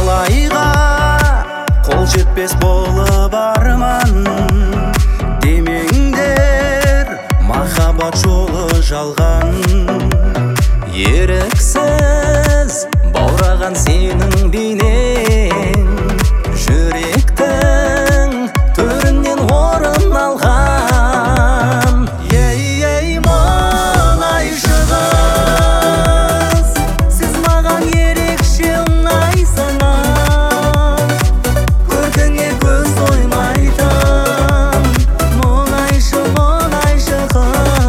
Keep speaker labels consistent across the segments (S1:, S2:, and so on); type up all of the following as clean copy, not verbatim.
S1: талайға қол жетпес болып арман демеңдер, махаббат жолы жалған. Еріксіз баураған сенің бейнең жүректің төрінен орын алған. Ей мұнайшы қыз, сіз маған ерекше ұнайсыңыз, көркіңе көз тоймайтын мұнайшы қыз.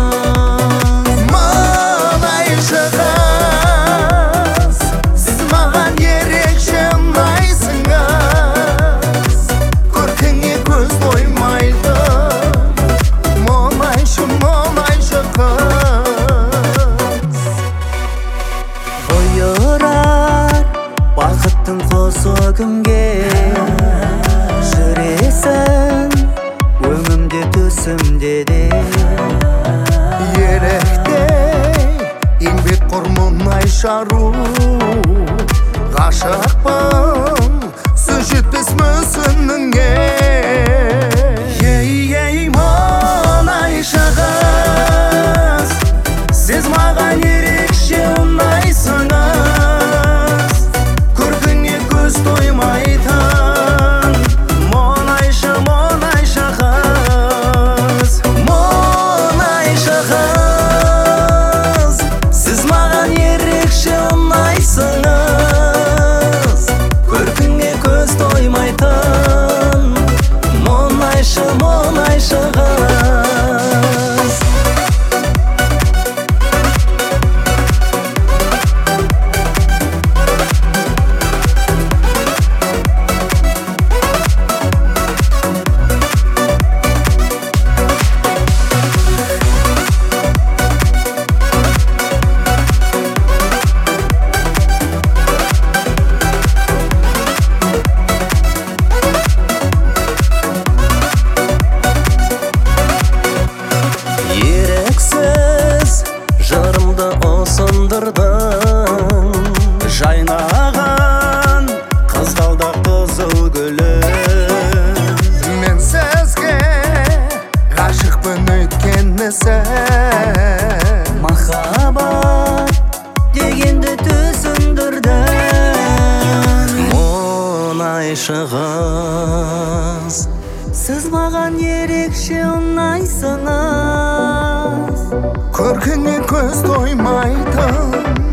S1: Мұнайшы қыз, сіз маған ерекше ұнайсыңыз, көркіңе көз тоймайтын мұнайшы қыз. Бұйырар бақыттың қосы күнге, жүресің өңімде төсімде де.
S2: Еректе еңбекқор мұнайшы ару, ғашықпын сөз жетпес мүсініңе.
S1: Ей мұнайшы қыз, сіз маған ерекше ұнайсыңыз, көркіңе көз тоймайтын мұнайшы қыз. Мұнайшы қыз, сіз маған ерекше ұнайсыңыз, көркіңе көз тоймайтын мұнайшы қыз. Еріксіз жырымды ұсындырдың, жайнаған қызғалдақ қызыл гүлім.
S2: Мен сізге ғашықпын өйткені сен
S1: Махаббат дегенді түсіндірдің. Мұнайшы қыз, сіз маған ерекше ұнайсыңыз,
S2: көркіңе көз тоймайтын